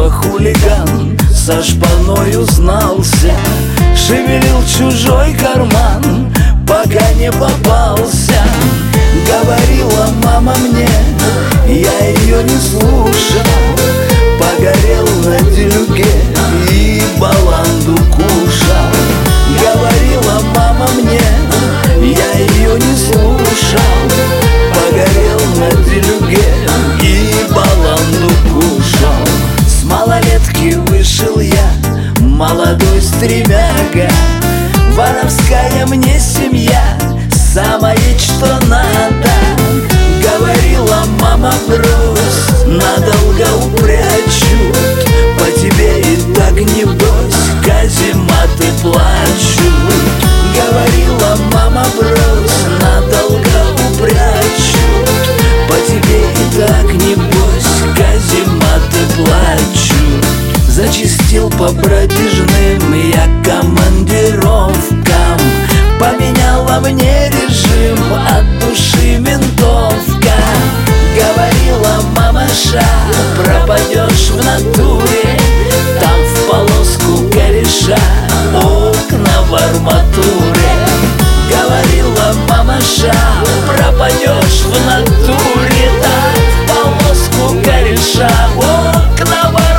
детства хулиган со шпаной узнался, шевелил чужой карман, пока не попался. Говорила мама мне, я ее не слушал, погорел на делюге и баланду кушал. Говорила мама мне, я ее не слушал, погорел на делюге и баланду кушал. С малолетки вышел я, молодой стремяга, воровская мне семья, самое что надо. Говорила мама, брось, надолго упрячут, по тебе и так небось казематы плачут. Говорила мама, брось, надолго упрячут, по тебе и так небось казематы плачут. Зачистил по бродяжным я командировкам, поменяла мне режим, от души винтовка. Говорила мамаша, пропадешь в натуре, там в полоску кореша, окна в арматуре. Говорила мамаша, пропадешь в натуре, там в полоску кореша, окна в арматуре.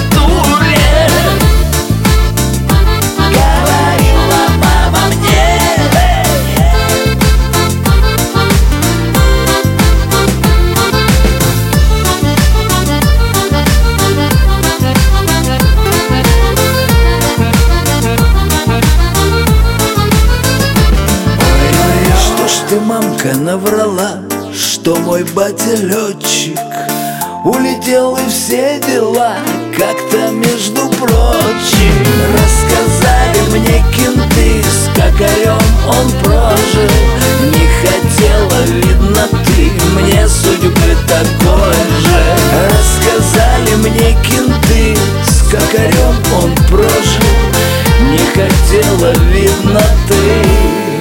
Ты, мамка, наврала, что мой батя летчик, улетел и все дела как-то между прочим. Рассказали мне кенты, с какарем он прожил, не хотела, видно, ты мне судьбы такой же. Рассказали мне кенты, с какарем он прожил, не хотела, видно, ты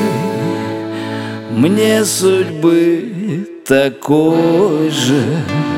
мне судьбы такой же.